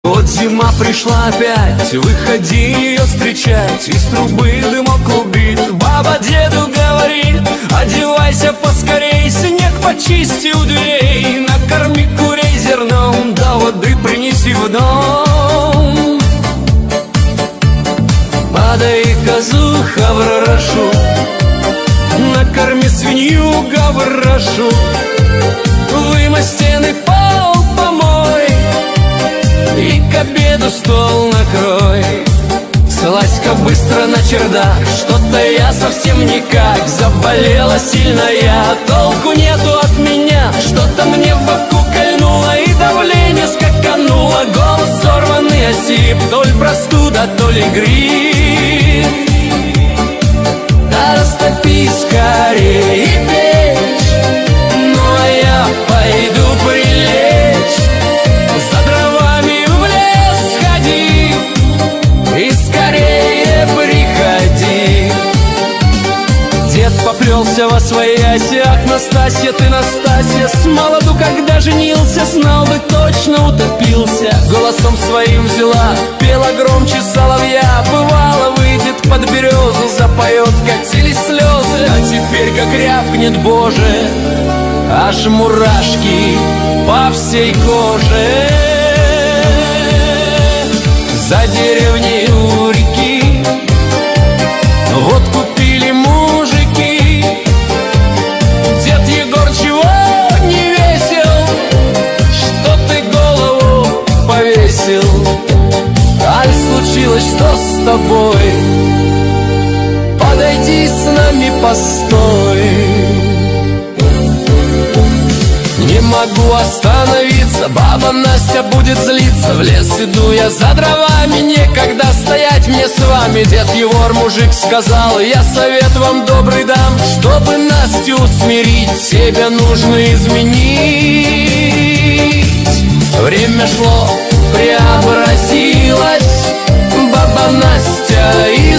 Вот зима пришла опять, выходи ее встречать. Из трубы дымок клубит, баба деду говорит: одевайся поскорей, снег почисти у дверей, накорми курей зерном, да воды принеси в дом. Подай козу хаврашу, накорми свинью гаврашу, вымой стены, пол помой и к обеду стол накрой. Слазь-ка быстро на чердак, что-то я совсем никак. Заболела сильно я, толку нету от меня. Что-то мне в боку кольнуло и давление скакануло. Голос сорванный осип, то ли простуда, то ли грипп. Да растопи скорее печь, ну а я пойду прилечь. За дровами в лес сходи и скорее приходи. Дед поплелся во свояси, ах, Настасья ты, Настасья, с молоду, когда женился, знал бы, точно утопился. Голосом своим взяла, пела громче соловья. Бывало, выйдет под березу, запоет, катились слезы. А теперь как рявкнет, Боже, аж мурашки по всей коже. За деревней у реки вот купили мужики. Дед Егор, чего не весел, что ты голову повесил? Аль случилось что с тобой? Подойди с нами, постой. Не могу остановиться, баба Настя будет злиться. В лес иду я за дровами, некогда стоять мне с вами. Дед Егор, мужик, сказал: я совет вам добрый дам. Чтобы Настю усмирить, себя нужно изменить. Время шло, преобразилась баба Настя и